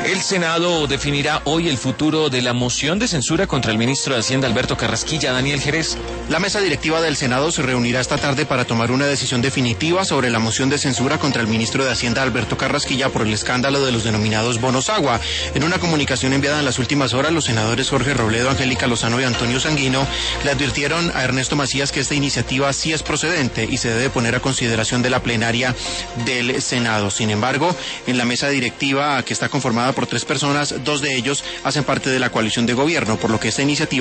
El Senado definirá hoy el futuro de la moción de censura contra el ministro de Hacienda Alberto Carrasquilla. Daniel Jerez. La mesa directiva del Senado se reunirá esta tarde para tomar una decisión definitiva sobre la moción de censura contra el ministro de Hacienda Alberto Carrasquilla por el escándalo de los denominados bonos agua. En una comunicación enviada en las últimas horas, los senadores Jorge Robledo, Angélica Lozano y Antonio Sanguino le advirtieron a Ernesto Macías que esta iniciativa sí es procedente y se debe poner a consideración de la plenaria del Senado. Sin embargo, en la mesa directiva, que está conformada por 3 personas, 2 de ellos hacen parte de la coalición de gobierno, por lo que esta iniciativa